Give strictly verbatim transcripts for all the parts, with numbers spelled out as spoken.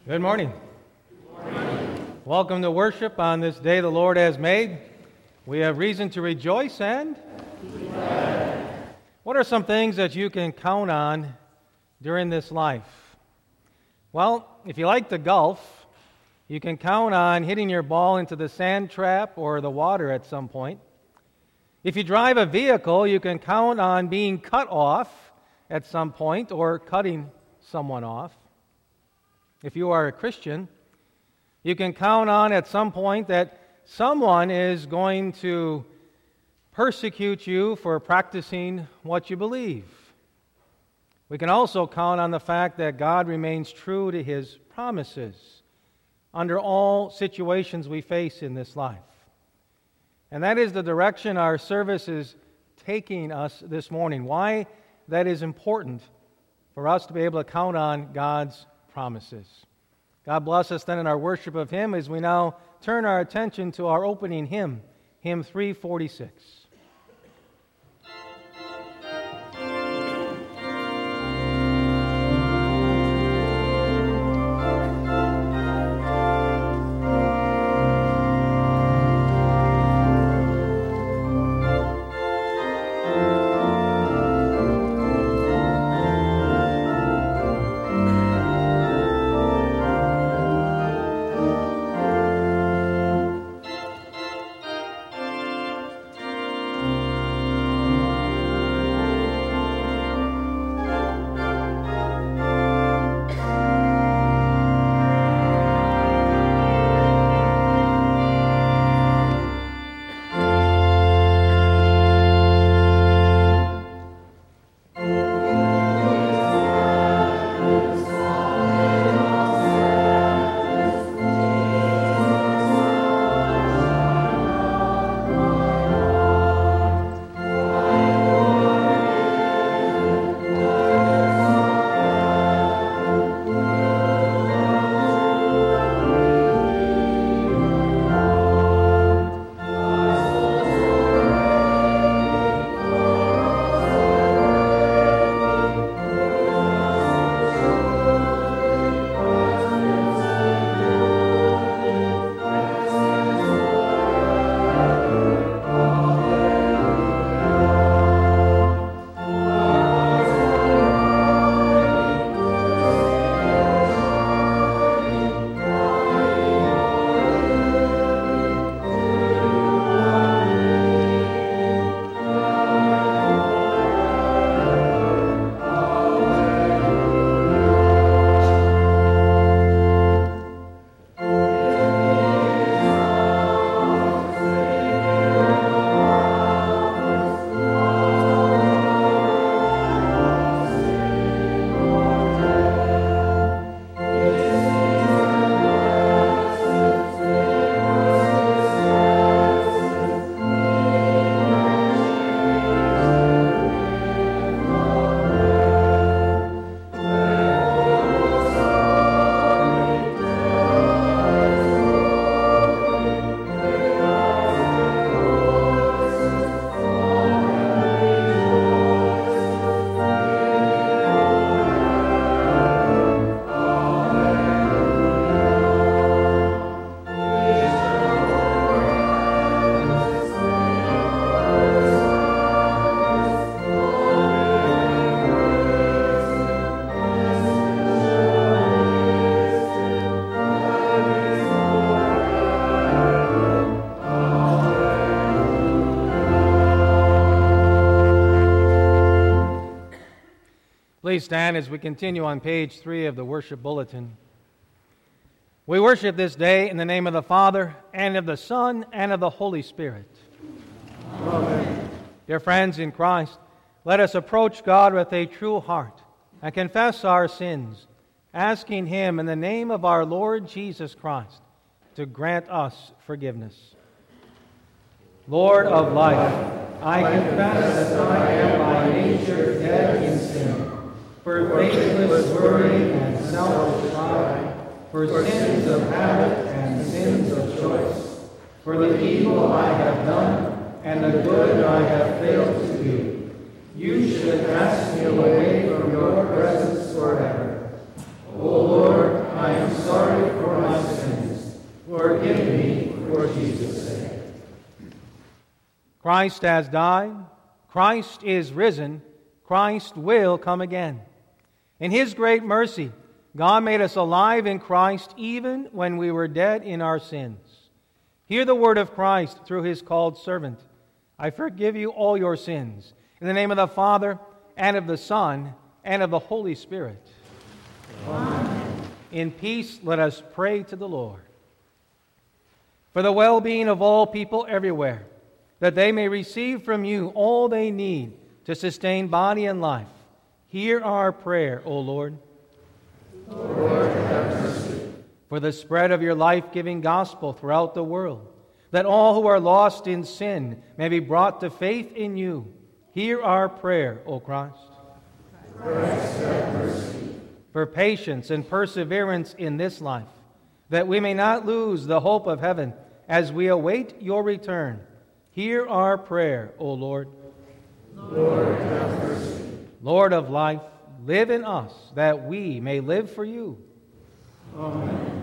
Good morning. Good morning. Welcome to worship on this day the Lord has made. We have reason to rejoice and yeah. What are some things that you can count on during this life? Well, if you like to golf, you can count on hitting your ball into the sand trap or the water at some point. If you drive a vehicle, you can count on being cut off at some point or cutting someone off. If you are a Christian, you can count on at some point that someone is going to persecute you for practicing what you believe. We can also count on the fact that God remains true to His promises under all situations we face in this life. And that is the direction our service is taking us this morning. Why that is important for us to be able to count on God's promises. God bless us then in our worship of Him as we now turn our attention to our opening hymn, hymn three forty-six. Please stand as we continue on page three of the worship bulletin. We worship this day in the name of the Father, and of the Son, and of the Holy Spirit. Amen. Dear friends in Christ, let us approach God with a true heart and confess our sins, asking Him in the name of our Lord Jesus Christ to grant us forgiveness. Lord of life, I confess that I am by nature dead in sin, for faithless worry and selfish pride, for sins of habit and sins of choice, for the evil I have done and the good I have failed to do. You should cast me away from your presence forever. O Lord, I am sorry for my sins. Forgive me for Jesus' sake. Christ has died. Christ is risen. Christ will come again. In His great mercy, God made us alive in Christ even when we were dead in our sins. Hear the word of Christ through His called servant. I forgive you all your sins. In the name of the Father, and of the Son, and of the Holy Spirit. Amen. In peace, let us pray to the Lord. For the well-being of all people everywhere, that they may receive from you all they need to sustain body and life, hear our prayer, O Lord. Lord, have mercy. For the spread of your life-giving gospel throughout the world, that all who are lost in sin may be brought to faith in you, hear our prayer, O Christ. Christ, have mercy. For patience and perseverance in this life, that we may not lose the hope of heaven as we await your return, hear our prayer, O Lord. Lord, have mercy. Lord of life, live in us, that we may live for you. Amen.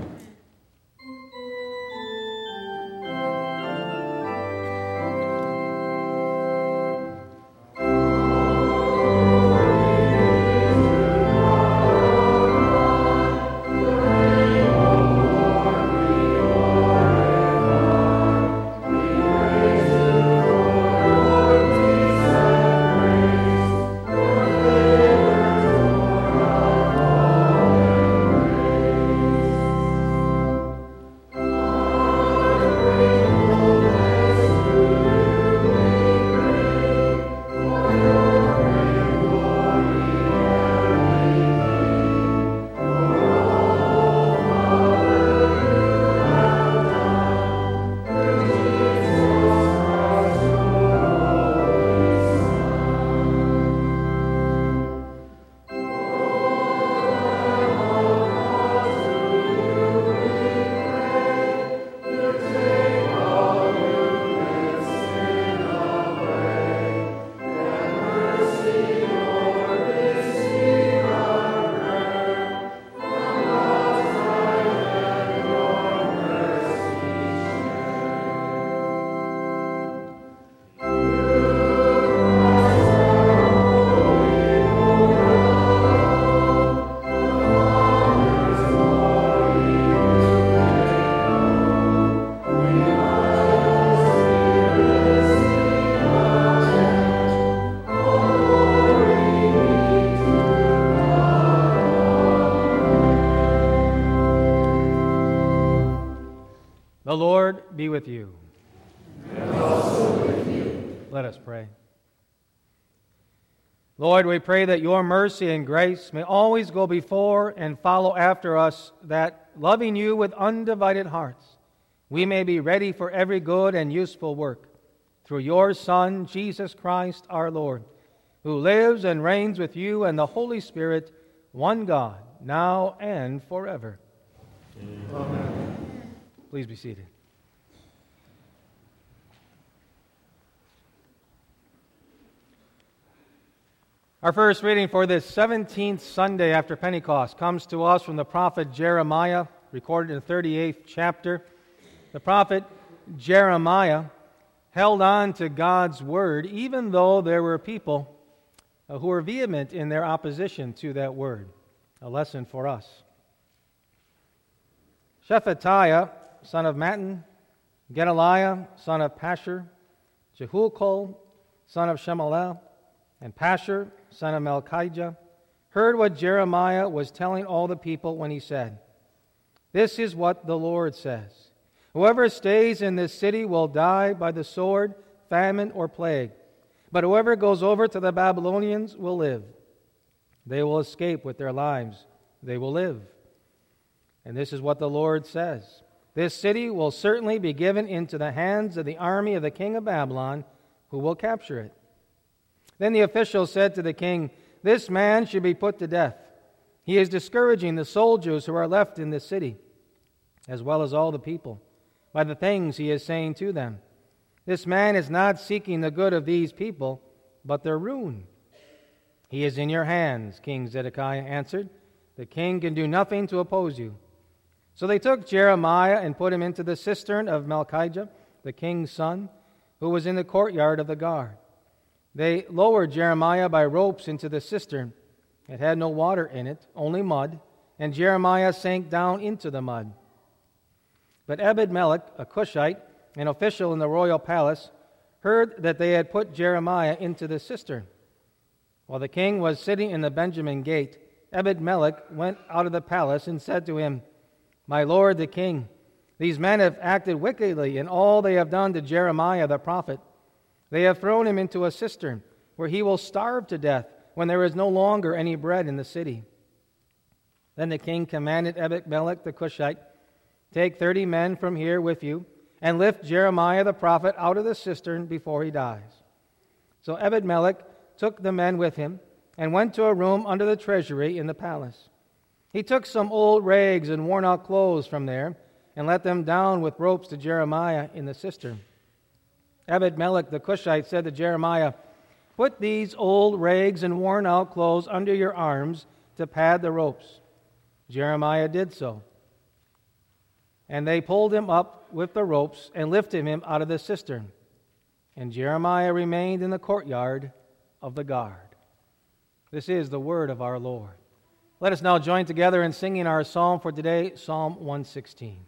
The Lord be with you. And also with you. Let us pray. Lord, we pray that your mercy and grace may always go before and follow after us, that, loving you with undivided hearts, we may be ready for every good and useful work. Through your Son, Jesus Christ our Lord, who lives and reigns with you and the Holy Spirit, one God, now and forever. Amen. Please be seated. Our first reading for this seventeenth Sunday after Pentecost comes to us from the prophet Jeremiah, recorded in the thirty-eighth chapter. The prophet Jeremiah held on to God's word, even though there were people who were vehement in their opposition to that word. A lesson for us. Shephatiah, son of Mattan, Gedaliah, son of Pashur, Jehulkol, son of Shemalel, and Pashur, son of Malchijah, heard what Jeremiah was telling all the people when he said, "This is what the Lord says. Whoever stays in this city will die by the sword, famine, or plague. But whoever goes over to the Babylonians will live. They will escape with their lives. They will live. And this is what the Lord says. This city will certainly be given into the hands of the army of the king of Babylon, who will capture it." Then the official said to the king, "This man should be put to death. He is discouraging the soldiers who are left in this city, as well as all the people, by the things he is saying to them. This man is not seeking the good of these people, but their ruin." "He is in your hands," King Zedekiah answered. "The king can do nothing to oppose you." So they took Jeremiah and put him into the cistern of Malchijah, the king's son, who was in the courtyard of the guard. They lowered Jeremiah by ropes into the cistern. It had no water in it, only mud, and Jeremiah sank down into the mud. But Ebed-Melech, a Cushite, an official in the royal palace, heard that they had put Jeremiah into the cistern. While the king was sitting in the Benjamin gate, Ebed-Melech went out of the palace and said to him, "My lord the king, these men have acted wickedly in all they have done to Jeremiah the prophet. They have thrown him into a cistern, where he will starve to death when there is no longer any bread in the city." Then the king commanded Ebed-Melech the Cushite, "Take thirty men from here with you, and lift Jeremiah the prophet out of the cistern before he dies." So Ebed-Melech took the men with him, and went to a room under the treasury in the palace. He took some old rags and worn-out clothes from there, and let them down with ropes to Jeremiah in the cistern. Ebed-Melech the Cushite said to Jeremiah, "Put these old rags and worn-out clothes under your arms to pad the ropes." Jeremiah did so. And they pulled him up with the ropes and lifted him out of the cistern. And Jeremiah remained in the courtyard of the guard. This is the word of our Lord. Let us now join together in singing our psalm for today, Psalm one sixteen.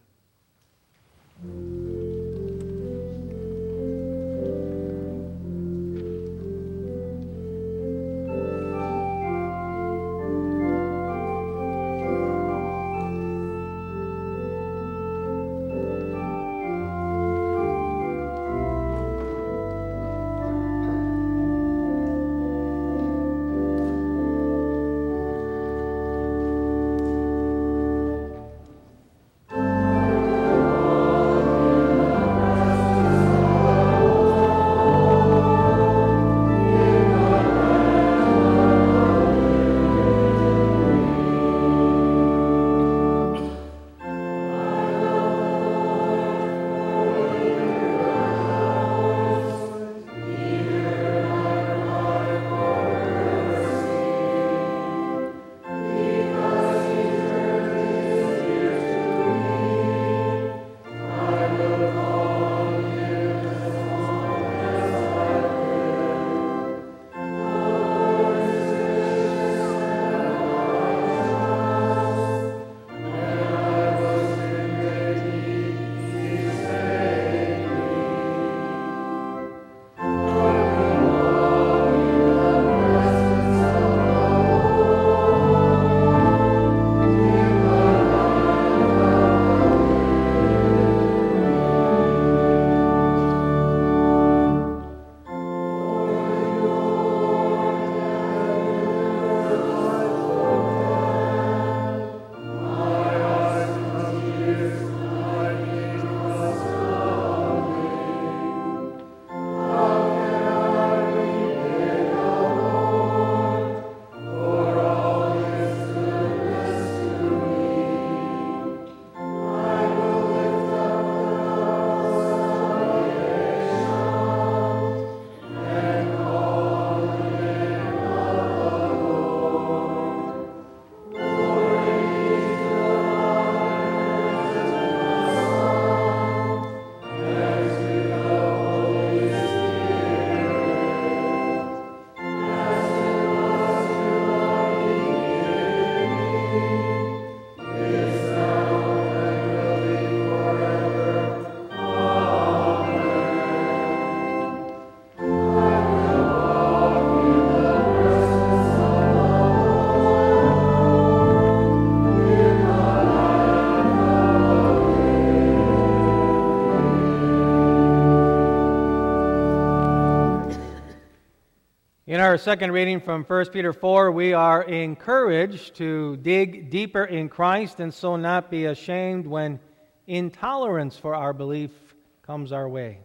In our second reading from First Peter four, we are encouraged to dig deeper in Christ and so not be ashamed when intolerance for our belief comes our way.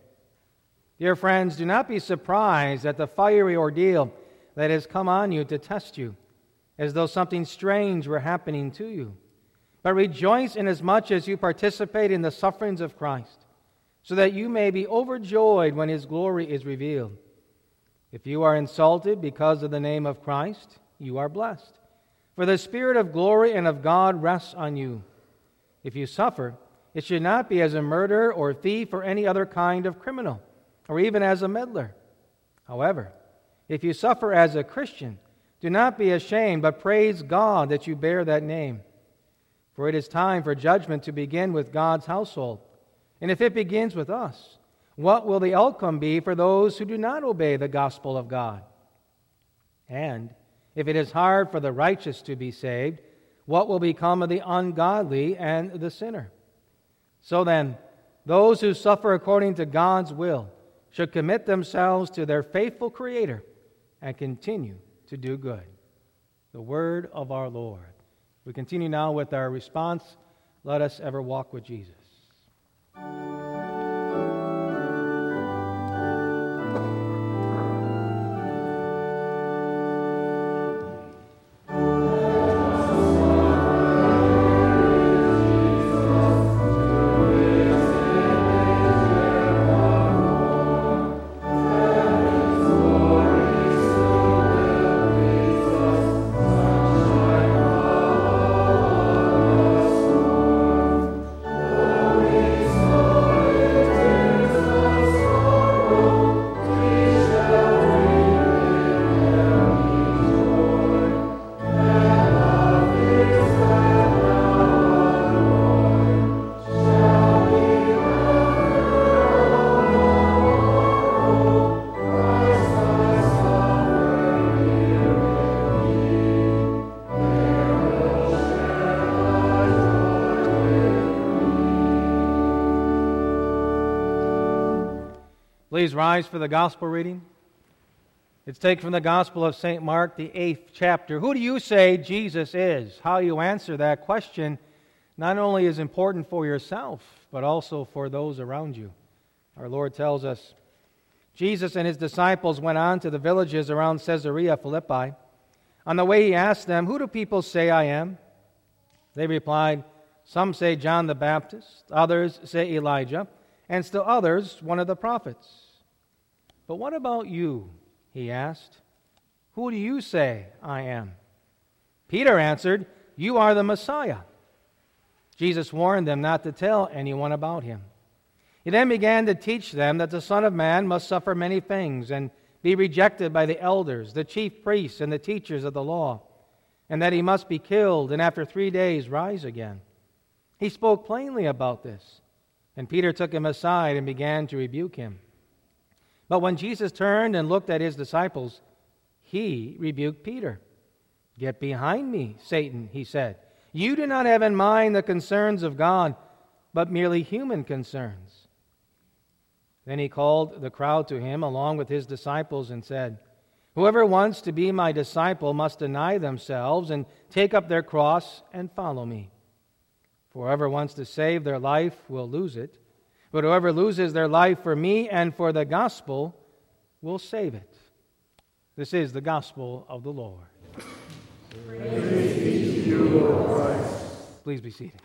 Dear friends, do not be surprised at the fiery ordeal that has come on you to test you, as though something strange were happening to you. But rejoice inasmuch as you participate in the sufferings of Christ, so that you may be overjoyed when His glory is revealed. If you are insulted because of the name of Christ, you are blessed, for the Spirit of glory and of God rests on you. If you suffer, it should not be as a murderer or thief or any other kind of criminal, or even as a meddler. However, if you suffer as a Christian, do not be ashamed, but praise God that you bear that name. For it is time for judgment to begin with God's household. And if it begins with us, what will the outcome be for those who do not obey the gospel of God? And if it is hard for the righteous to be saved, what will become of the ungodly and the sinner? So then, those who suffer according to God's will should commit themselves to their faithful Creator and continue to do good. The word of our Lord. We continue now with our response, let us ever walk with Jesus. Please rise for the gospel reading. It's taken from the Gospel of Saint Mark, the eighth chapter. Who do you say Jesus is? How you answer that question not only is important for yourself, but also for those around you. Our Lord tells us, Jesus and his disciples went on to the villages around Caesarea Philippi. On the way he asked them, who do people say I am? They replied, some say John the Baptist, others say Elijah, and still others one of the prophets. But what about you? He asked. Who do you say I am? Peter answered, you are the Messiah. Jesus warned them not to tell anyone about him. He then began to teach them that the Son of Man must suffer many things and be rejected by the elders, the chief priests, and the teachers of the law, and that he must be killed and after three days rise again. He spoke plainly about this, and Peter took him aside and began to rebuke him. But when Jesus turned and looked at his disciples, he rebuked Peter. Get behind me, Satan, he said. You do not have in mind the concerns of God, but merely human concerns. Then he called the crowd to him along with his disciples and said, whoever wants to be my disciple must deny themselves and take up their cross and follow me. For whoever wants to save their life will lose it, but whoever loses their life for me and for the gospel will save it. This is the gospel of the Lord. Praise be to you, Lord Christ. Please be seated.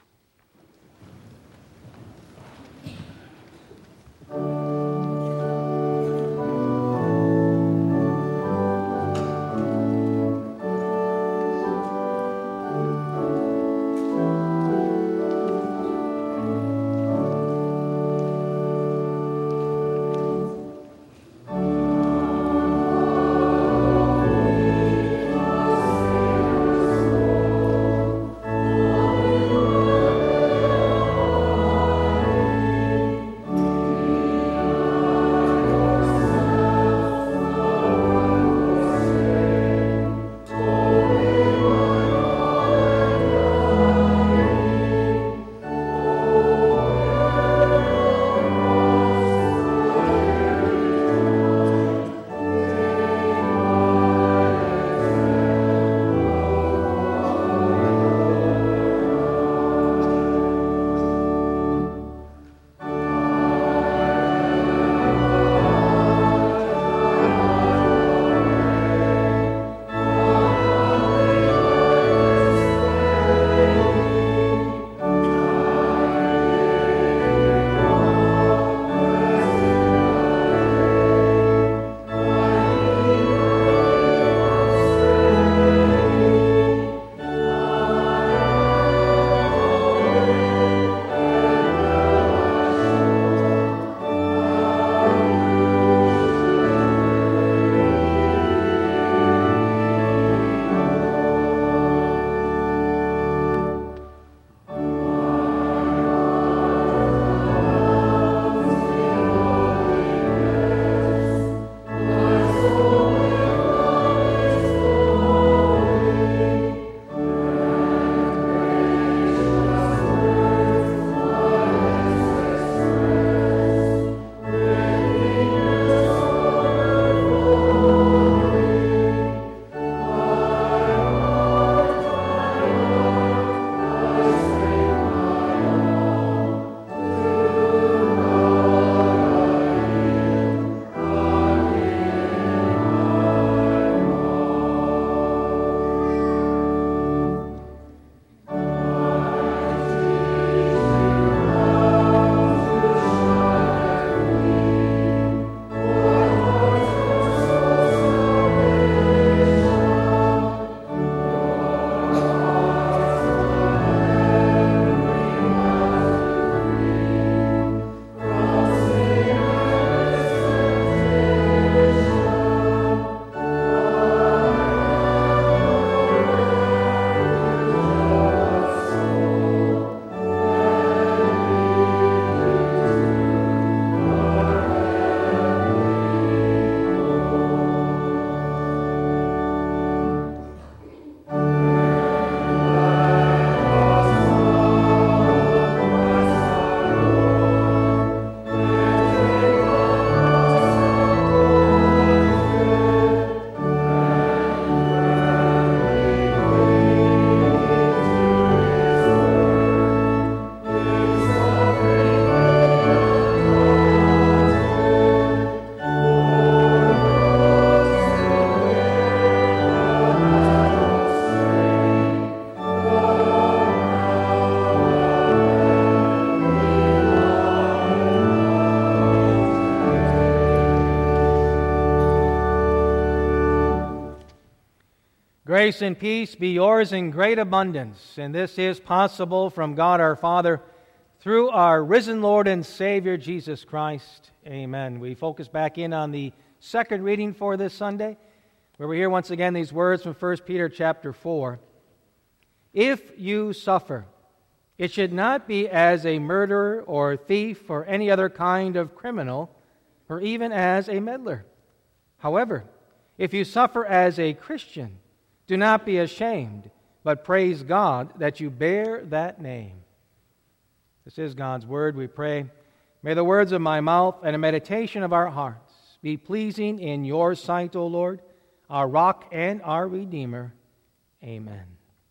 Grace and peace be yours in great abundance, and this is possible from God our Father through our risen Lord and Savior Jesus Christ. Amen. We focus back in on the second reading for this Sunday, where we hear once again these words from First Peter chapter four. If you suffer, it should not be as a murderer or thief or any other kind of criminal, or even as a meddler. However, if you suffer as a Christian, do not be ashamed, but praise God that you bear that name. This is God's word, we pray. May the words of my mouth and the meditation of our hearts be pleasing in your sight, O Lord, our rock and our Redeemer. Amen.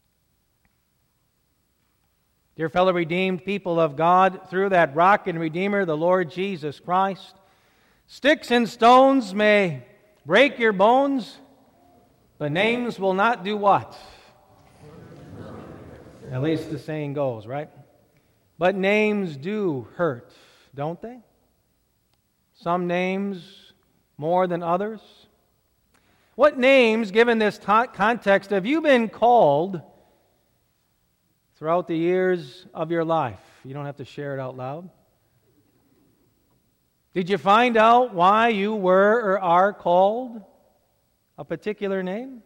Dear fellow redeemed people of God, through that rock and Redeemer, the Lord Jesus Christ, sticks and stones may break your bones, but names will not do what? At least the saying goes, right? But names do hurt, don't they? Some names more than others. What names, given this ta- context, have you been called throughout the years of your life? You don't have to share it out loud. Did you find out why you were or are called a particular name?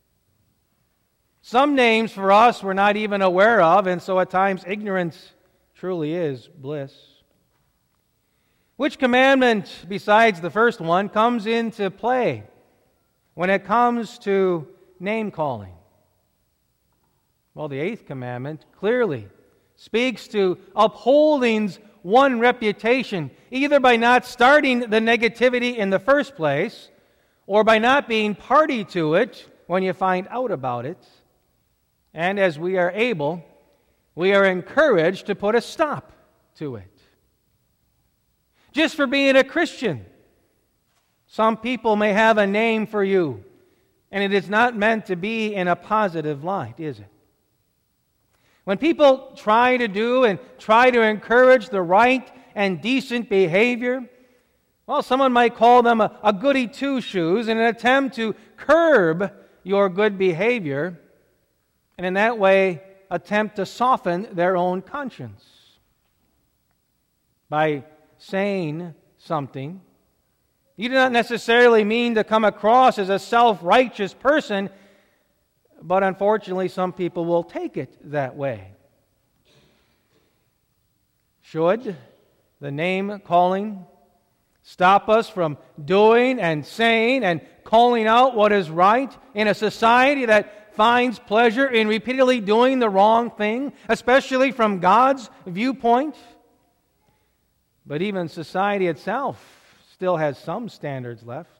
Some names for us we're not even aware of, and so at times ignorance truly is bliss. Which commandment, besides the first one, comes into play when it comes to name calling? Well, the eighth commandment clearly speaks to upholding one reputation, either by not starting the negativity in the first place, or by not being party to it when you find out about it. And as we are able, we are encouraged to put a stop to it. Just for being a Christian, some people may have a name for you, and it is not meant to be in a positive light, is it? When people try to do and try to encourage the right and decent behavior, well, someone might call them a, a goody two-shoes in an attempt to curb your good behavior, and in that way attempt to soften their own conscience. By saying something, you do not necessarily mean to come across as a self-righteous person, but unfortunately some people will take it that way. Should the name calling stop us from doing and saying and calling out what is right in a society that finds pleasure in repeatedly doing the wrong thing, especially from God's viewpoint? But even society itself still has some standards left.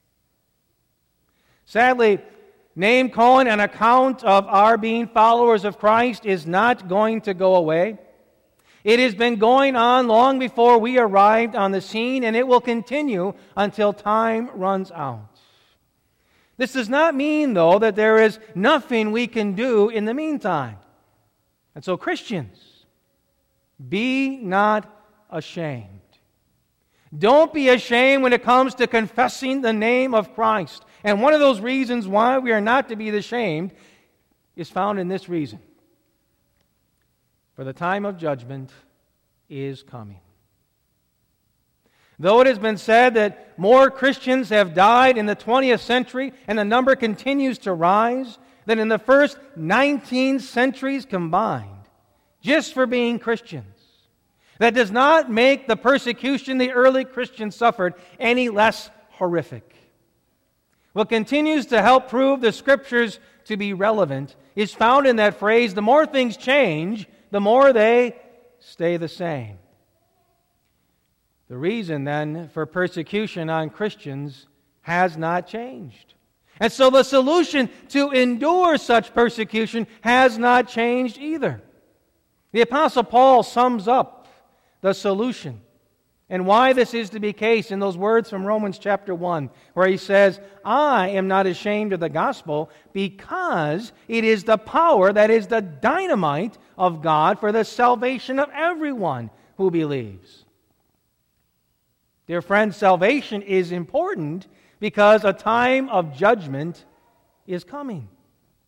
Sadly, name calling on account of our being followers of Christ is not going to go away. It has been going on long before we arrived on the scene, and it will continue until time runs out. This does not mean, though, that there is nothing we can do in the meantime. And so, Christians, be not ashamed. Don't be ashamed when it comes to confessing the name of Christ. And one of those reasons why we are not to be ashamed is found in this reason. For the time of judgment is coming. Though it has been said that more Christians have died in the twentieth century and the number continues to rise than in the first nineteen centuries combined, just for being Christians, that does not make the persecution the early Christians suffered any less horrific. What continues to help prove the Scriptures to be relevant is found in that phrase, the more things change, the more they stay the same. The reason, then, for persecution on Christians has not changed. And so the solution to endure such persecution has not changed either. The Apostle Paul sums up the solution and why this is to be the case in those words from Romans chapter one, where he says, I am not ashamed of the gospel because it is the power that is the dynamite of God for the salvation of everyone who believes. Dear friends, salvation is important because a time of judgment is coming.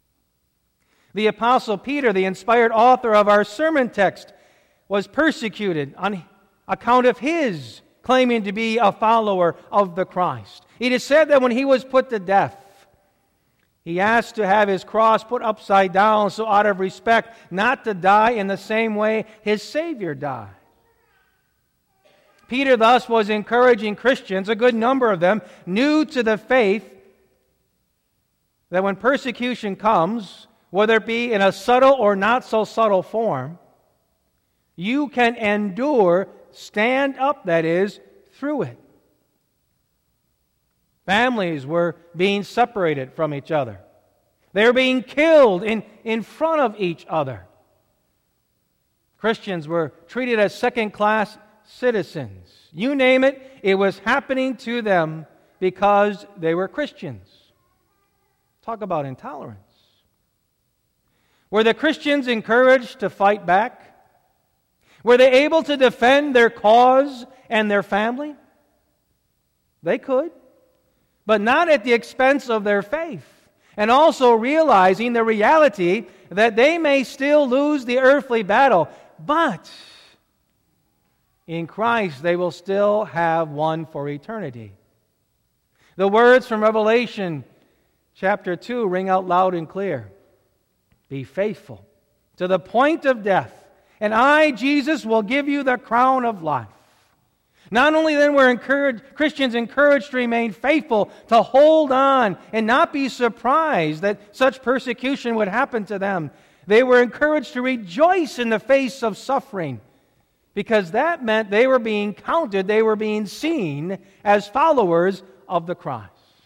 The Apostle Peter, the inspired author of our sermon text, was persecuted on account of his claiming to be a follower of the Christ. It is said that when he was put to death, he asked to have his cross put upside down, so out of respect, not to die in the same way his Savior died. Peter thus was encouraging Christians, a good number of them, new to the faith, that when persecution comes, whether it be in a subtle or not so subtle form, you can endure, stand up, that is, through it. Families were being separated from each other. They were being killed in, in front of each other. Christians were treated as second-class citizens. You name it, it was happening to them because they were Christians. Talk about intolerance. Were the Christians encouraged to fight back? Were they able to defend their cause and their family? They could, but not at the expense of their faith, and also realizing the reality that they may still lose the earthly battle, but in Christ they will still have won for eternity. The words from Revelation chapter two ring out loud and clear. Be faithful to the point of death, and I, Jesus, will give you the crown of life. Not only then were encouraged, Christians encouraged to remain faithful, to hold on and not be surprised that such persecution would happen to them. They were encouraged to rejoice in the face of suffering, because that meant they were being counted, they were being seen as followers of the Christ.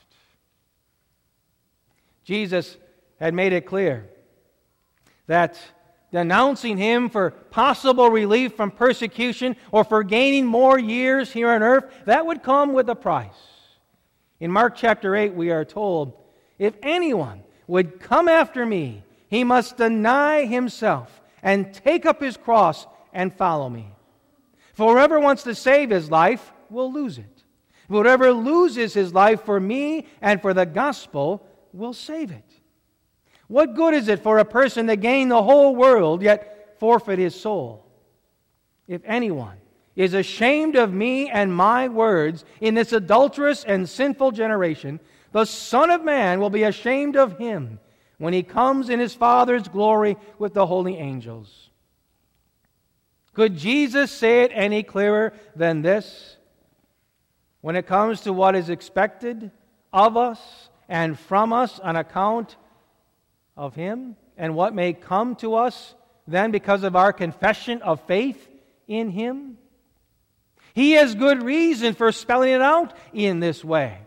Jesus had made it clear that denouncing Him for possible relief from persecution or for gaining more years here on earth, that would come with a price. In Mark chapter eight, we are told, if anyone would come after me, he must deny himself and take up his cross and follow me. For whoever wants to save his life will lose it. Whoever loses his life for me and for the gospel will save it. What good is it for a person to gain the whole world yet forfeit his soul? If anyone is ashamed of me and my words in this adulterous and sinful generation, the Son of Man will be ashamed of him when he comes in his Father's glory with the holy angels. Could Jesus say it any clearer than this? When it comes to what is expected of us and from us on account of Him, and what may come to us then because of our confession of faith in Him? He has good reason for spelling it out in this way.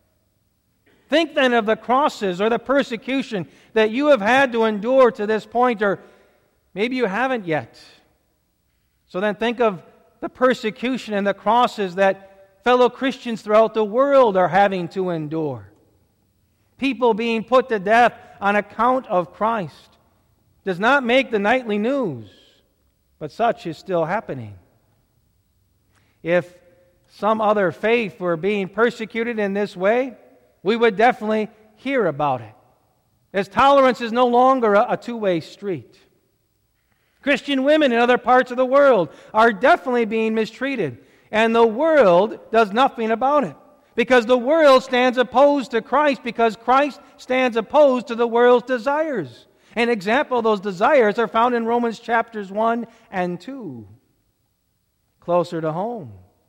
Think then of the crosses or the persecution that you have had to endure to this point, or maybe you haven't yet. So then think of the persecution and the crosses that fellow Christians throughout the world are having to endure. People being put to death on account of Christ does not make the nightly news, but such is still happening. If some other faith were being persecuted in this way, we would definitely hear about it, as tolerance is no longer a, a two-way street. Christian women in other parts of the world are definitely being mistreated, and the world does nothing about it. Because the world stands opposed to Christ, because Christ stands opposed to the world's desires. An example of those desires are found in Romans chapters one and two. Closer to home.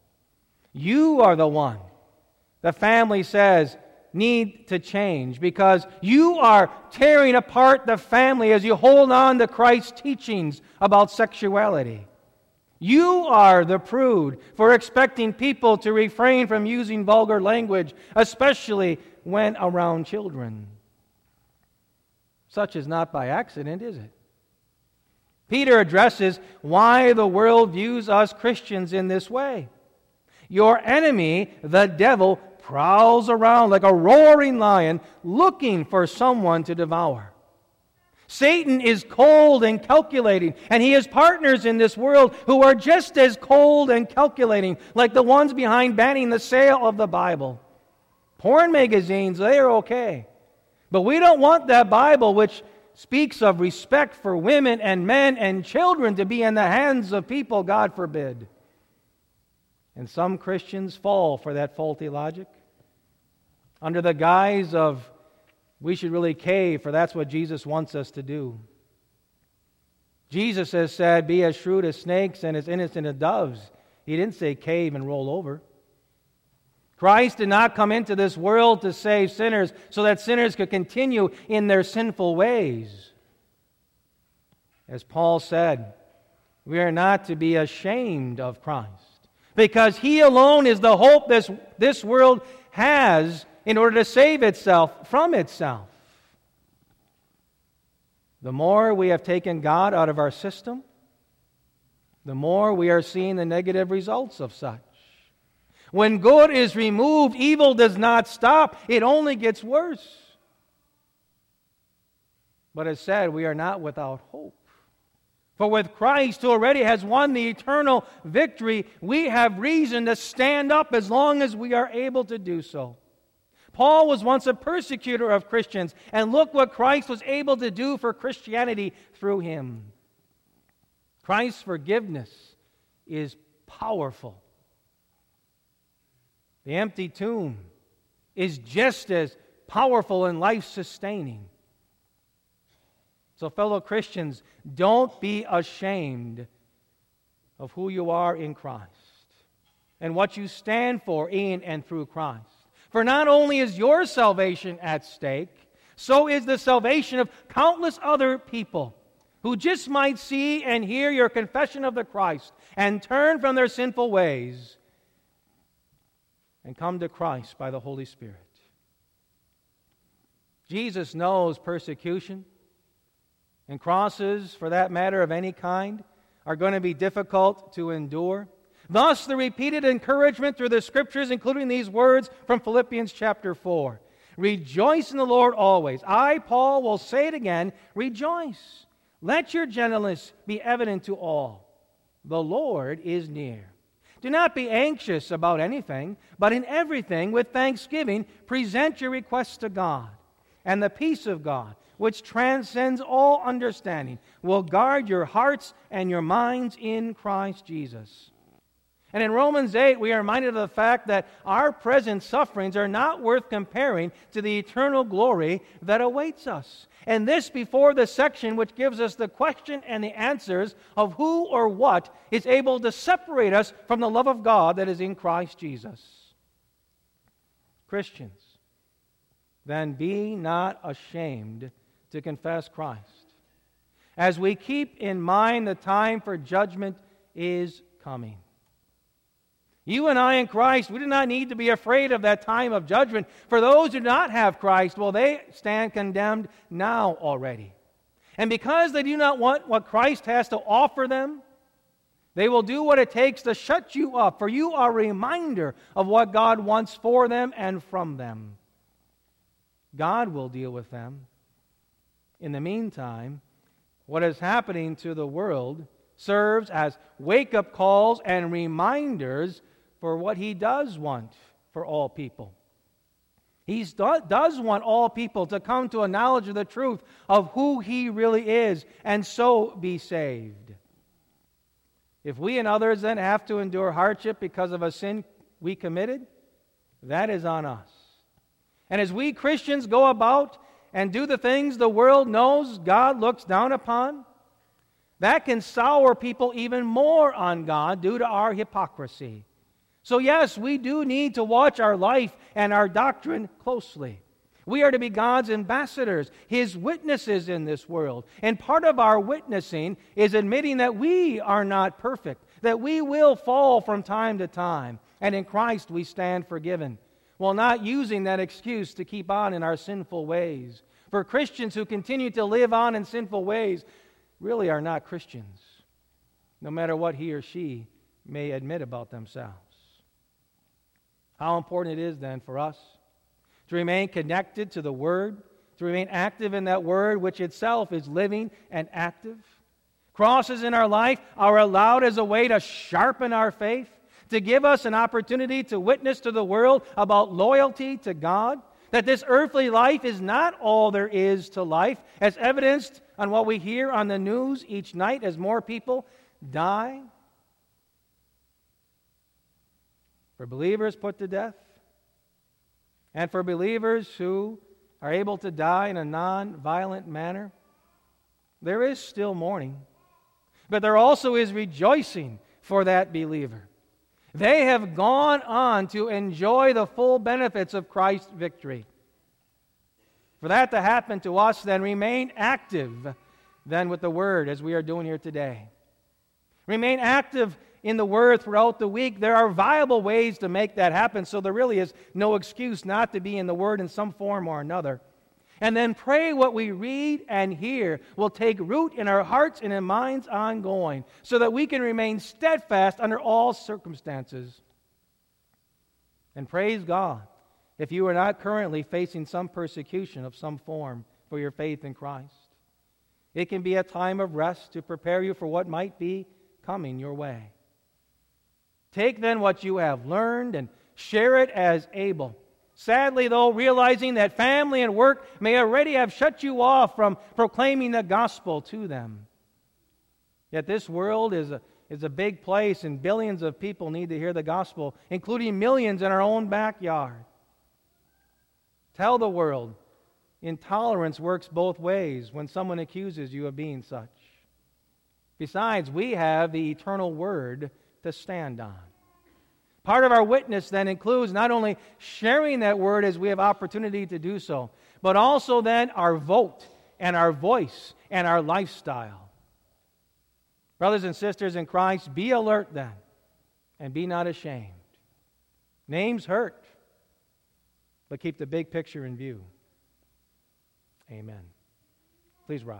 You are the one, the family says, need to change, because you are tearing apart the family as you hold on to Christ's teachings about sexuality. You are the prude for expecting people to refrain from using vulgar language, especially when around children. Such is not by accident, is it? Peter addresses why the world views us Christians in this way. Your enemy, the devil, prowls around like a roaring lion looking for someone to devour. Satan is cold and calculating, and he has partners in this world who are just as cold and calculating, like the ones behind banning the sale of the Bible. Porn magazines, they are okay. But we don't want that Bible which speaks of respect for women and men and children to be in the hands of people, God forbid. And some Christians fall for that faulty logic under the guise of we should really cave, for that's what Jesus wants us to do. Jesus has said, be as shrewd as snakes and as innocent as doves. He didn't say cave and roll over. Christ did not come into this world to save sinners so that sinners could continue in their sinful ways. As Paul said, we are not to be ashamed of Christ, because He alone is the hope this, this world has in order to save itself from itself. The more we have taken God out of our system, the more we are seeing the negative results of such. When good is removed, evil does not stop. It only gets worse. But as said, we are not without hope. For with Christ, who already has won the eternal victory, we have reason to stand up as long as we are able to do so. Paul was once a persecutor of Christians, and look what Christ was able to do for Christianity through him. Christ's forgiveness is powerful. The empty tomb is just as powerful and life-sustaining. So, fellow Christians, don't be ashamed of who you are in Christ and what you stand for in and through Christ. For not only is your salvation at stake, so is the salvation of countless other people who just might see and hear your confession of the Christ and turn from their sinful ways and come to Christ by the Holy Spirit. Jesus knows persecution and crosses, for that matter, of any kind, are going to be difficult to endure. Thus, the repeated encouragement through the Scriptures, including these words from Philippians chapter four. Rejoice in the Lord always. I, Paul, will say it again, rejoice. Let your gentleness be evident to all. The Lord is near. Do not be anxious about anything, but in everything, with thanksgiving, present your requests to God. And the peace of God, which transcends all understanding, will guard your hearts and your minds in Christ Jesus. And in Romans eight, we are reminded of the fact that our present sufferings are not worth comparing to the eternal glory that awaits us. And this before the section which gives us the question and the answers of who or what is able to separate us from the love of God that is in Christ Jesus. Christians, then be not ashamed to confess Christ, as we keep in mind the time for judgment is coming. You and I in Christ, we do not need to be afraid of that time of judgment. For those who do not have Christ, well, they stand condemned now already. And because they do not want what Christ has to offer them, they will do what it takes to shut you up, for you are a reminder of what God wants for them and from them. God will deal with them. In the meantime, what is happening to the world serves as wake-up calls and reminders for what He does want for all people. He do, does want all people to come to a knowledge of the truth of who He really is, and so be saved. If we and others then have to endure hardship because of a sin we committed, that is on us. And as we Christians go about and do the things the world knows God looks down upon, that can sour people even more on God due to our hypocrisy. So yes, we do need to watch our life and our doctrine closely. We are to be God's ambassadors, His witnesses in this world. And part of our witnessing is admitting that we are not perfect, that we will fall from time to time, and in Christ we stand forgiven, while not using that excuse to keep on in our sinful ways. For Christians who continue to live on in sinful ways really are not Christians, no matter what he or she may admit about themselves. How important it is then for us to remain connected to the Word, to remain active in that Word which itself is living and active. Crosses in our life are allowed as a way to sharpen our faith, to give us an opportunity to witness to the world about loyalty to God, That this earthly life is not all there is to life, as evidenced on what we hear on the news each night as more people die. For believers put to death, and for believers who are able to die in a non-violent manner, there is still mourning. But there also is rejoicing for that believer. They have gone on to enjoy the full benefits of Christ's victory. For that to happen to us, then remain active then with the Word as we are doing here today. Remain active in the Word throughout the week. There are viable ways to make that happen, so there really is no excuse not to be in the Word in some form or another. And then pray what we read and hear will take root in our hearts and in minds ongoing, so that we can remain steadfast under all circumstances. And praise God if you are not currently facing some persecution of some form for your faith in Christ. It can be a time of rest to prepare you for what might be coming your way. Take then what you have learned and share it as able. Sadly, though, realizing that family and work may already have shut you off from proclaiming the gospel to them. Yet this world is a, is a big place, and billions of people need to hear the gospel, including millions in our own backyard. Tell the world intolerance works both ways when someone accuses you of being such. Besides, we have the eternal Word to stand on. Part of our witness then includes not only sharing that Word as we have opportunity to do so, but also then our vote and our voice and our lifestyle. Brothers and sisters in Christ, be alert then and be not ashamed. Names hurt, but keep the big picture in view. Amen. Please rise.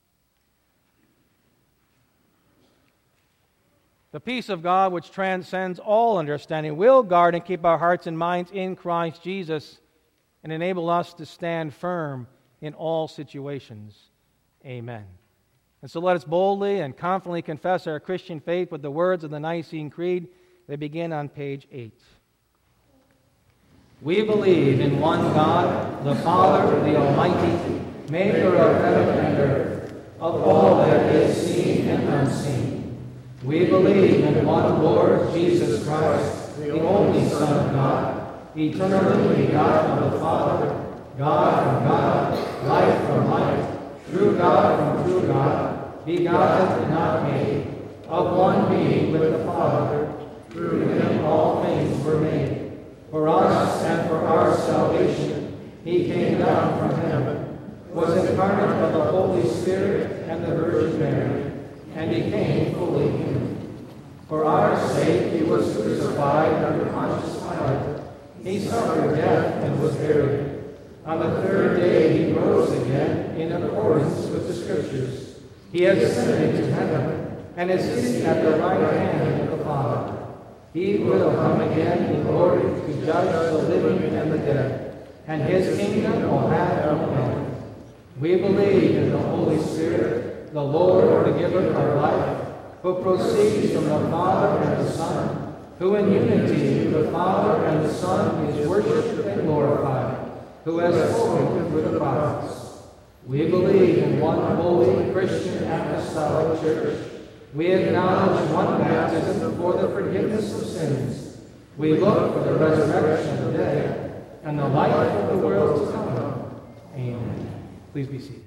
The peace of God, which transcends all understanding, will guard and keep our hearts and minds in Christ Jesus and enable us to stand firm in all situations. Amen. And so let us boldly and confidently confess our Christian faith with the words of the Nicene Creed. They begin on page eight. We believe in one God, the Father, the Almighty, maker of heaven and earth, of all that is seen and unseen. We believe in one Lord Jesus Christ, the only Son of God, eternally begotten of the Father, God from God, light from light, true God from true God, begotten and not made, of one being with the Father. Through him all things were made. For us and for our salvation, he came down from heaven, was incarnate of the Holy Spirit and the Virgin Mary, and became fully human. For our sake he was crucified under Pontius Pilate. He suffered death and was buried. On the third day he rose again in accordance with the Scriptures. He has ascended to heaven and is sitting at the right hand of the Father. He will come again in glory to judge the living and the dead, and his kingdom will have no end. We believe in the Holy Spirit, the Lord, the giver of life, who proceeds from the Father and the Son, who in unity with the Father and the Son is worshipped and glorified, who has spoken through the prophets. We believe in one holy Christian apostolic church. We acknowledge one baptism for the forgiveness of sins. We look for the resurrection of the dead and the life of the world to come. Amen. Please be seated.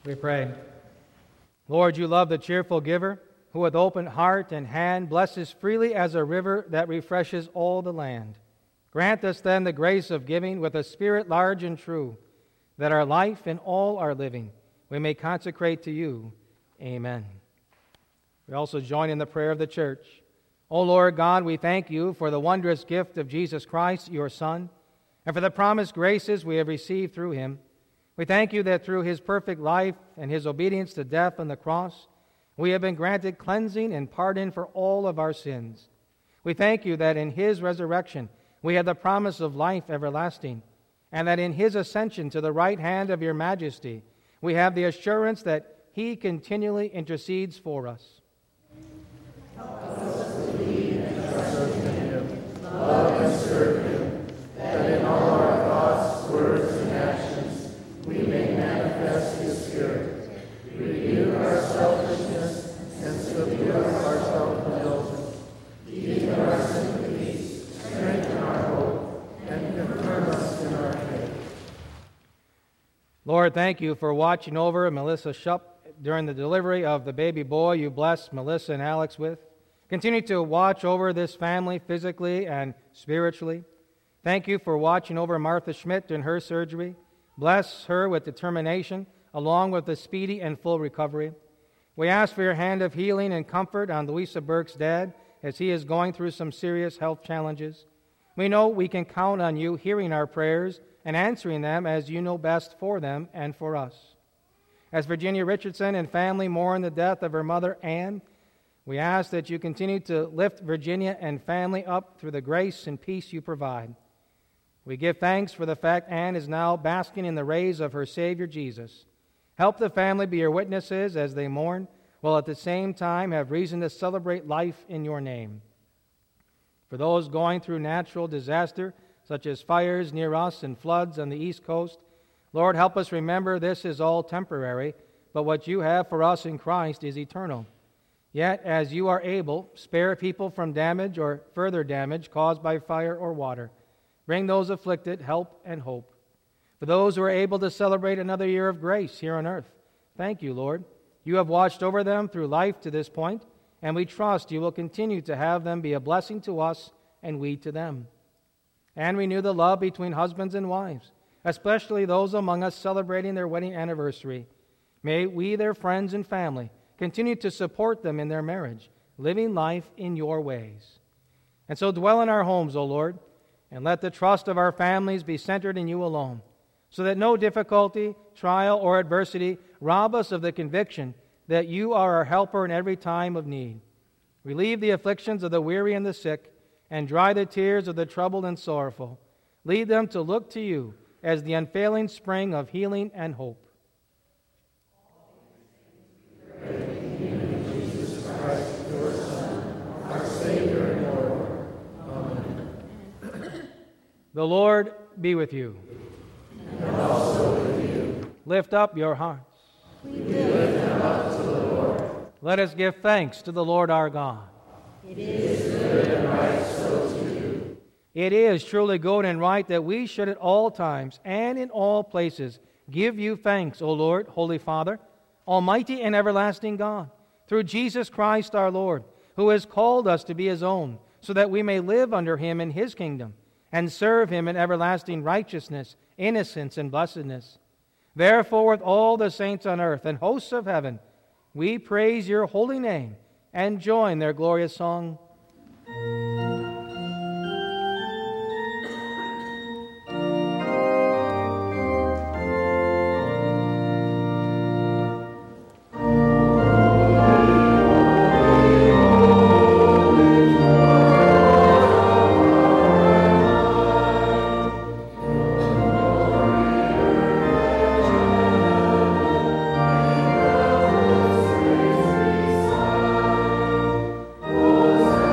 We pray. Lord, you love the cheerful giver, who with open heart and hand blesses freely as a river that refreshes all the land. Grant us then the grace of giving with a spirit large and true, that our life and all our living we may consecrate to you. Amen. We also join in the prayer of the church. O Lord God, we thank you for the wondrous gift of Jesus Christ, your Son, and for the promised graces we have received through him. We thank you that through his perfect life and his obedience to death on the cross, we have been granted cleansing and pardon for all of our sins. We thank you that in his resurrection we have the promise of life everlasting, and that in his ascension to the right hand of your majesty we have the assurance that he continually intercedes for us. Help us to believe and trust in him, love and serve him, that in all our thoughts, words, and actions we may manifest his Spirit, rebuke our selfishness, and subdue our self-indulgence, deepen our sympathies, strengthen our hope, and confirm us in our faith. Lord, thank you for watching over Melissa Shupp during the delivery of the baby boy you blessed Melissa and Alex with. Continue to watch over this family physically and spiritually. Thank you for watching over Martha Schmidt in her surgery. Bless her with determination, along with a speedy and full recovery. We ask for your hand of healing and comfort on Louisa Burke's dad as he is going through some serious health challenges. We know we can count on you hearing our prayers and answering them as you know best for them and for us. As Virginia Richardson and family mourn the death of her mother, Anne, we ask that you continue to lift Virginia and family up through the grace and peace you provide. We give thanks for the fact Anne is now basking in the rays of her Savior Jesus. Help the family be your witnesses as they mourn, while at the same time have reason to celebrate life in your name. For those going through natural disaster, such as fires near us and floods on the East Coast, Lord, help us remember this is all temporary, but what you have for us in Christ is eternal. Yet, as you are able, spare people from damage or further damage caused by fire or water. Bring those afflicted help and hope. For those who are able to celebrate another year of grace here on earth, thank you, Lord. You have watched over them through life to this point, and we trust you will continue to have them be a blessing to us and we to them. And renew the love between husbands and wives, especially those among us celebrating their wedding anniversary. May we, their friends and family, continue to support them in their marriage, living life in your ways. And so dwell in our homes, O Lord, and let the trust of our families be centered in you alone, so that no difficulty, trial, or adversity rob us of the conviction that you are our helper in every time of need. Relieve the afflictions of the weary and the sick, and dry the tears of the troubled and sorrowful. Lead them to look to you as the unfailing spring of healing and hope. Jesus Christ, your Son, our Savior and Lord. Amen. The Lord be with you. And also with you. Lift up your hearts. We lift them up to the Lord. Let us give thanks to the Lord our God. It is good and right so to do. It is truly good and right that we should at all times and in all places give you thanks, O Lord, Holy Father, Almighty and everlasting God, through Jesus Christ our Lord, who has called us to be his own, so that we may live under him in his kingdom and serve him in everlasting righteousness, innocence, and blessedness. Therefore, with all the saints on earth and hosts of heaven, we praise your holy name and join their glorious song. Hosanna.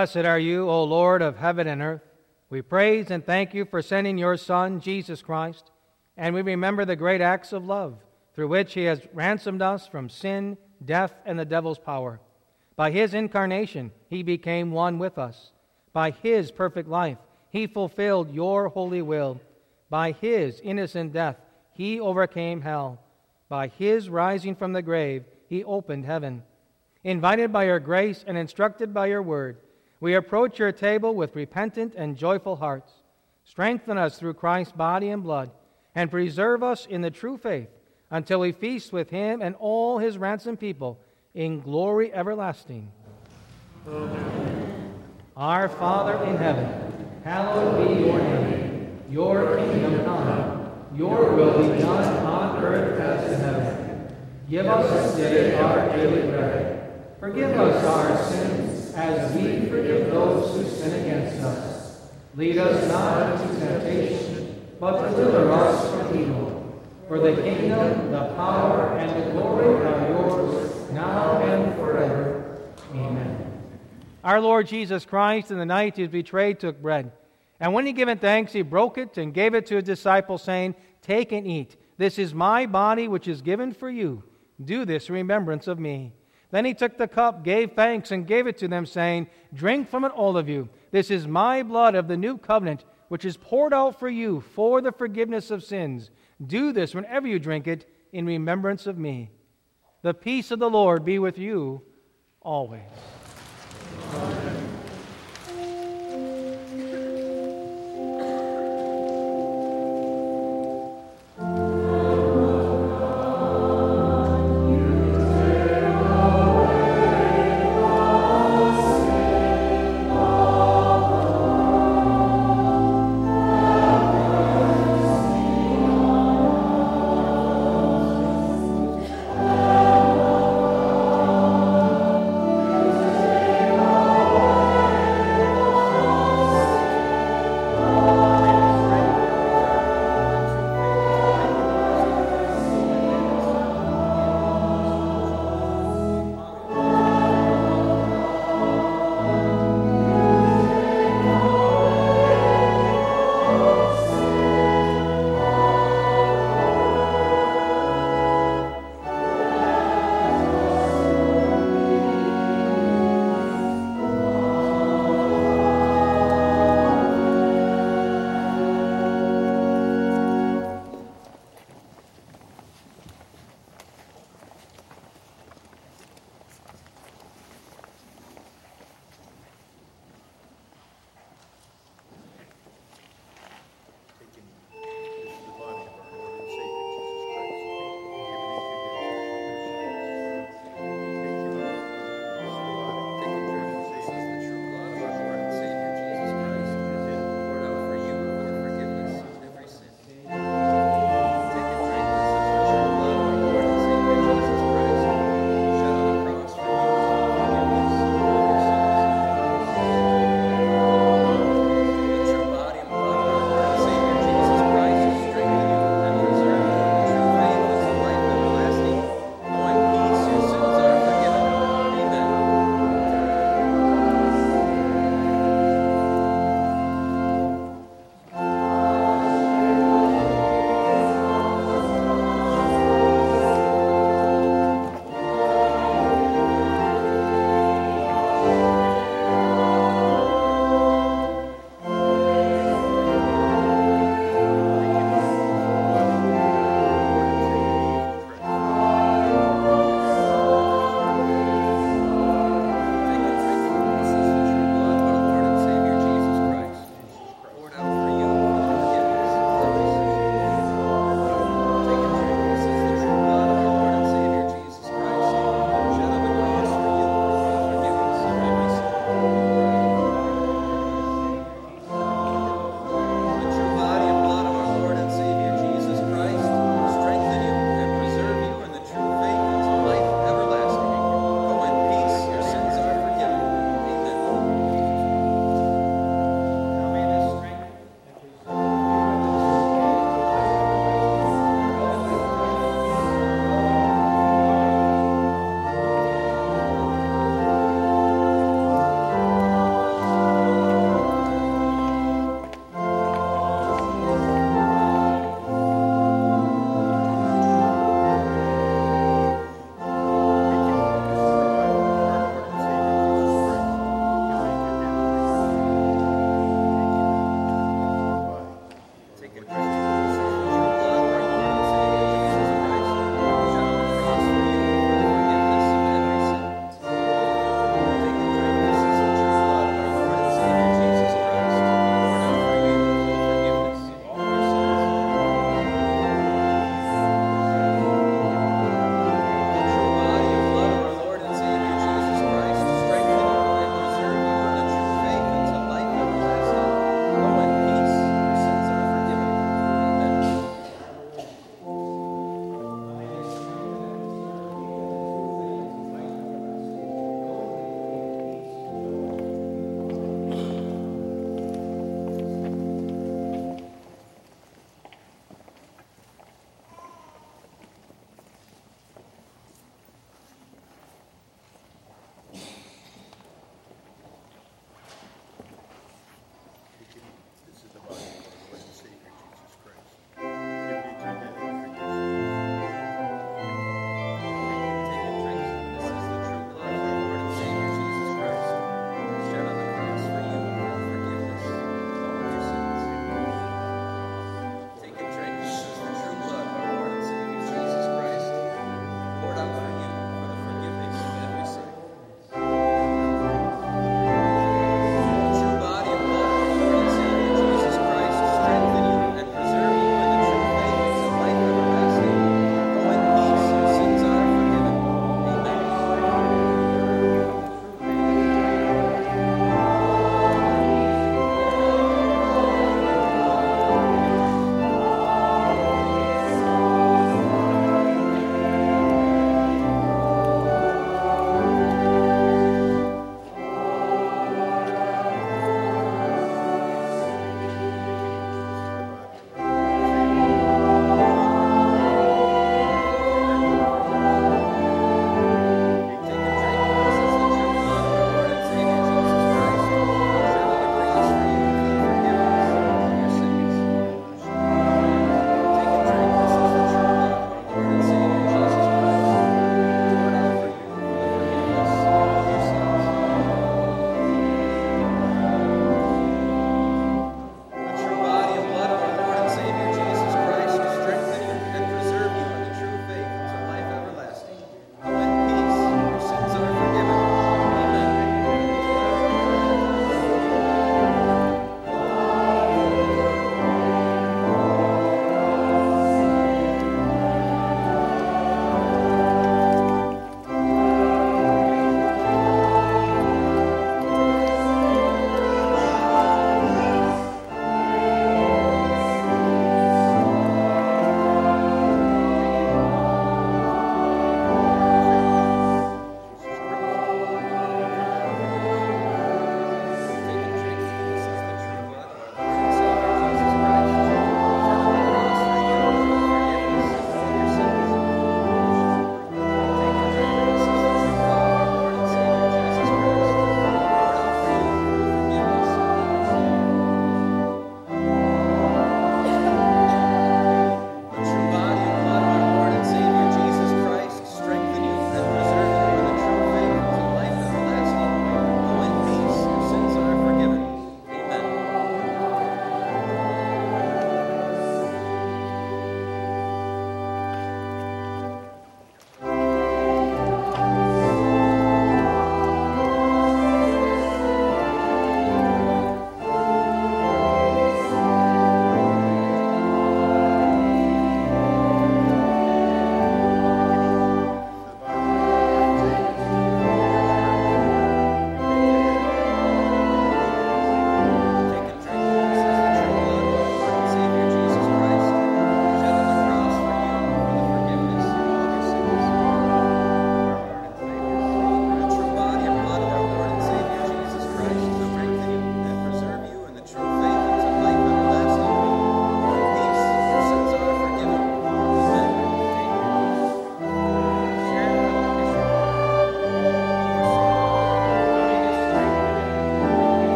Blessed are you, O Lord of heaven and earth. We praise and thank you for sending your Son, Jesus Christ, and we remember the great acts of love through which he has ransomed us from sin, death, and the devil's power. By his incarnation, he became one with us. By his perfect life, he fulfilled your holy will. By his innocent death, he overcame hell. By his rising from the grave, he opened heaven. Invited by your grace and instructed by your word, we approach your table with repentant and joyful hearts. Strengthen us through Christ's body and blood, and preserve us in the true faith until we feast with him and all his ransomed people in glory everlasting. Amen. Our Father in heaven, hallowed be your name. Your kingdom come, your will be done on earth as in heaven. Give us this day our daily bread. Forgive us our sins as we forgive those who sin against us. Lead us not into temptation, but deliver us from evil. For the kingdom, the power, and the glory are yours, now and forever. Amen. Our Lord Jesus Christ, in the night he was betrayed, took bread. And when he given thanks, he broke it and gave it to his disciples, saying, Take and eat. This is my body, which is given for you. Do this in remembrance of me. Then he took the cup, gave thanks, and gave it to them, saying, Drink from it, all of you. This is my blood of the new covenant, which is poured out for you for the forgiveness of sins. Do this whenever you drink it in remembrance of me. The peace of the Lord be with you always. Amen. Amen.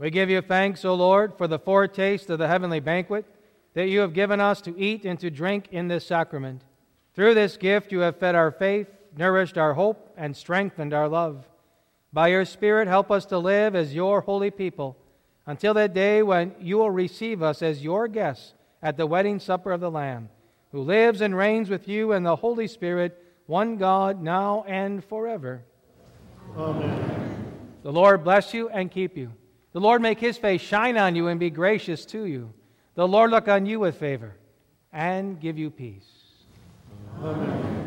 We give you thanks, O Lord, for the foretaste of the heavenly banquet that you have given us to eat and to drink in this sacrament. Through this gift you have fed our faith, nourished our hope, and strengthened our love. By your Spirit, help us to live as your holy people until that day when you will receive us as your guests at the wedding supper of the Lamb, who lives and reigns with you and the Holy Spirit, one God, now and forever. Amen. The Lord bless you and keep you. The Lord make his face shine on you and be gracious to you. The Lord look on you with favor and give you peace. Amen.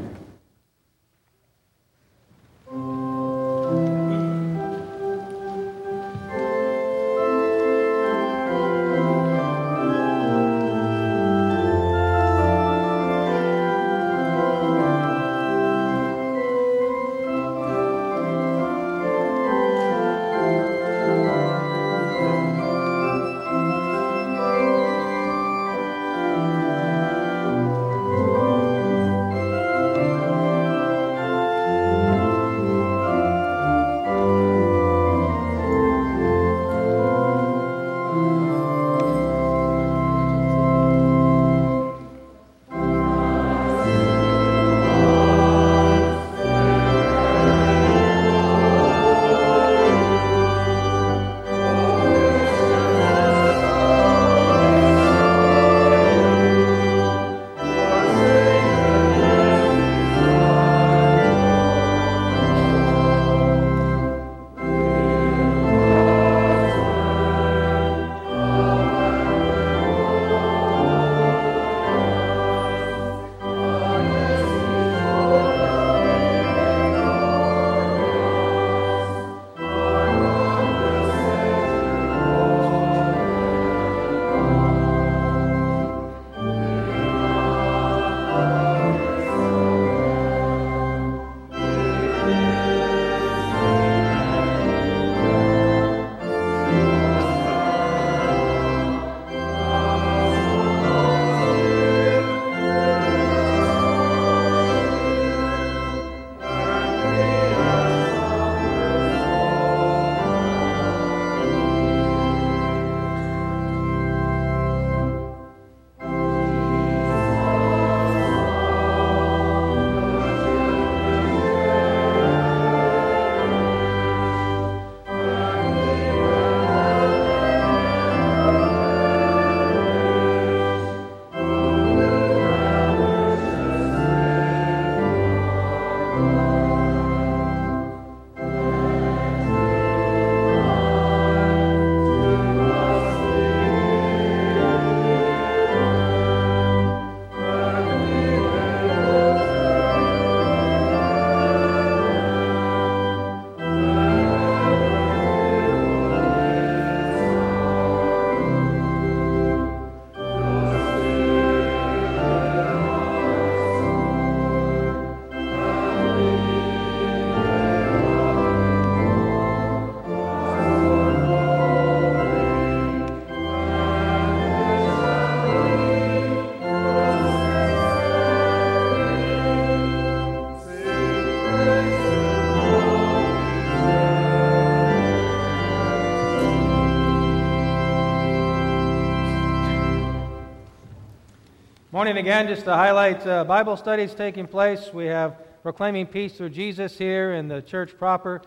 Morning again, just to highlight uh, Bible studies taking place. We have Proclaiming Peace Through Jesus here in the church proper.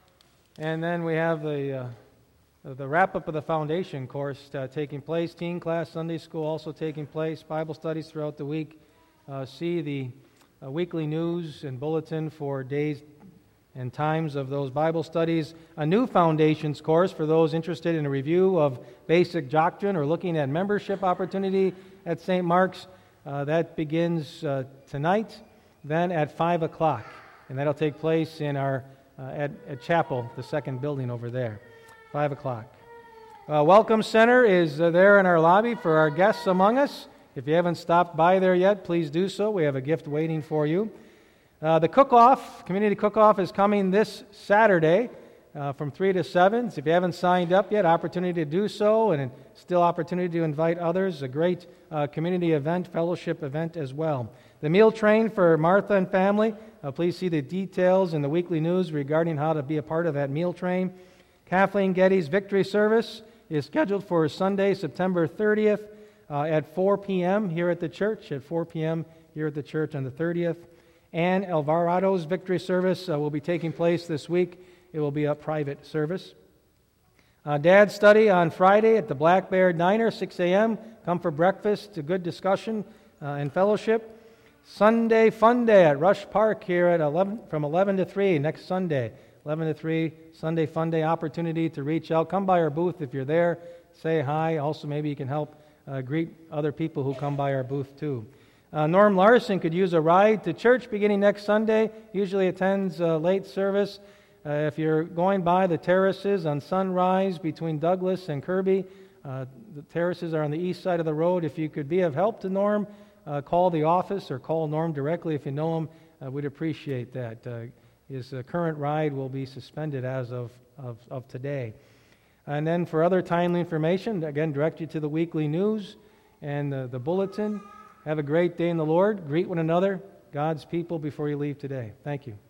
And then we have the uh, the wrap-up of the foundation course uh, taking place. Teen class, Sunday school also taking place. Bible studies throughout the week. Uh, see the uh, weekly news and bulletin for days and times of those Bible studies. A new foundations course for those interested in a review of basic doctrine or looking at membership opportunity at Saint Mark's. Uh, that begins uh, tonight, then at five o'clock. And that'll take place in our uh, at, at Chapel, the second building over there. five o'clock. Uh, Welcome Center is uh, there in our lobby for our guests among us. If you haven't stopped by there yet, please do so. We have a gift waiting for you. Uh, the cook-off, community cook-off, is coming this Saturday uh, from three to seven. So if you haven't signed up yet, opportunity to do so, and still opportunity to invite others. A great uh, community event, fellowship event as well. The meal train for Martha and family. Uh, please see the details in the weekly news regarding how to be a part of that meal train. Kathleen Getty's victory service is scheduled for Sunday, September thirtieth uh, at four p.m. here at the church, at four p.m. here at the church on the thirtieth. Ann Alvarado's victory service uh, will be taking place this week. It will be a private service. Uh, Dad's study on Friday at the Black Bear Diner, six a.m. Come for breakfast, a good discussion uh, and fellowship. Sunday Fun Day at Rush Park here at eleven from eleven to three next Sunday. eleven to three, Sunday Fun Day opportunity to reach out. Come by our booth if you're there. Say hi. Also, maybe you can help uh, greet other people who come by our booth too. Uh, Norm Larson could use a ride to church beginning next Sunday. Usually attends uh, late service. Uh, if you're going by the terraces on Sunrise between Douglas and Kirby, uh, the terraces are on the east side of the road. If you could be of help to Norm, uh, call the office or call Norm directly if you know him. Uh, we'd appreciate that. Uh, his uh, current ride will be suspended as of, of, of today. And then for other timely information, again, direct you to the weekly news and the, the bulletin. Have a great day in the Lord. Greet one another, God's people, before you leave today. Thank you.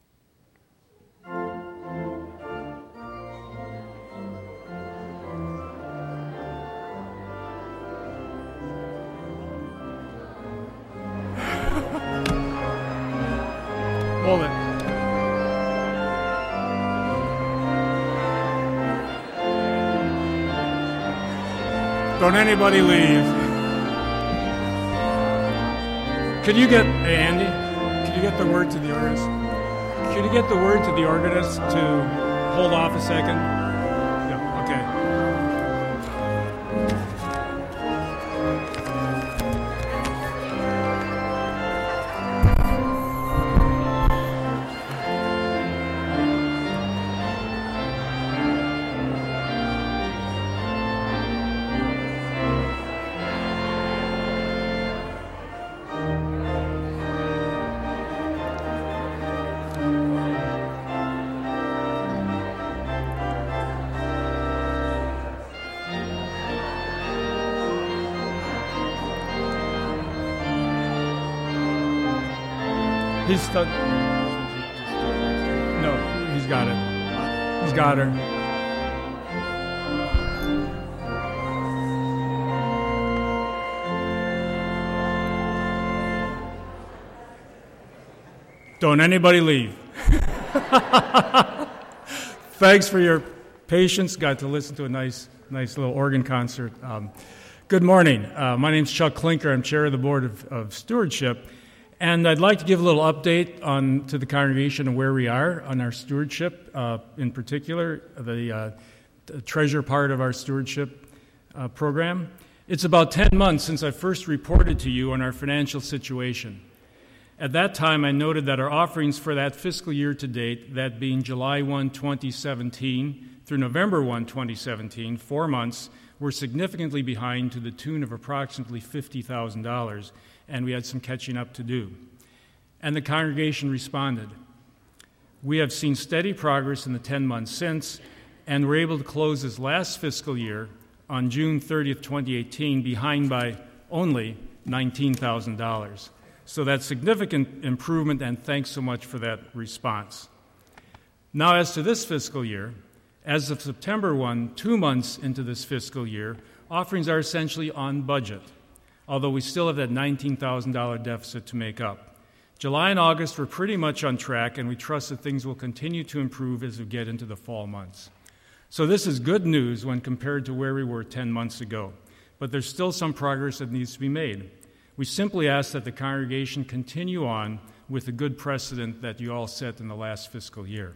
Hold it. Don't anybody leave. Could you get, hey Andy, could you get the word to the organist? Could you get the word to the organist to hold off a second? Yeah, okay. He's still. No, he's got it. He's got her. Don't anybody leave. Thanks for your patience. Got to listen to a nice, nice little organ concert. Um, good morning. Uh, my name's Chuck Klinker. I'm chair of the Board of, of Stewardship. And I'd like to give a little update on to the congregation and where we are on our stewardship, uh, in particular, the, uh, the treasure part of our stewardship uh, program. It's about ten months since I first reported to you on our financial situation. At that time, I noted that our offerings for that fiscal year to date, that being July first, twenty seventeen through November first, twenty seventeen, four months, were significantly behind to the tune of approximately fifty thousand dollars. And we had some catching up to do. And the congregation responded. We have seen steady progress in the ten months since, and were able to close this last fiscal year on June thirtieth, twenty eighteen, behind by only nineteen thousand dollars. So that's significant improvement, and thanks so much for that response. Now, as to this fiscal year, as of September first, two months into this fiscal year, offerings are essentially on budget, although we still have that nineteen thousand dollars deficit to make up. July and August were pretty much on track, and we trust that things will continue to improve as we get into the fall months. So this is good news when compared to where we were ten months ago, but there's still some progress that needs to be made. We simply ask that the congregation continue on with the good precedent that you all set in the last fiscal year.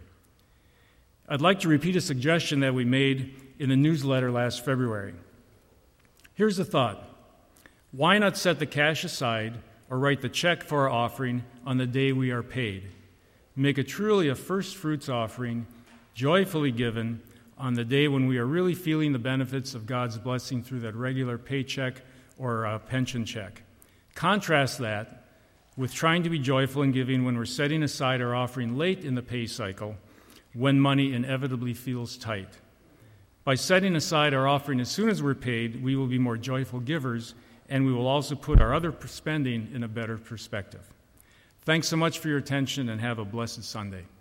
I'd like to repeat a suggestion that we made in the newsletter last February. Here's the thought. Why not set the cash aside or write the check for our offering on the day we are paid? Make it truly a first fruits offering, joyfully given on the day when we are really feeling the benefits of God's blessing through that regular paycheck or uh, pension check. Contrast that with trying to be joyful in giving when we're setting aside our offering late in the pay cycle, when money inevitably feels tight. By setting aside our offering as soon as we're paid, we will be more joyful givers, and we will also put our other spending in a better perspective. Thanks so much for your attention, and have a blessed Sunday.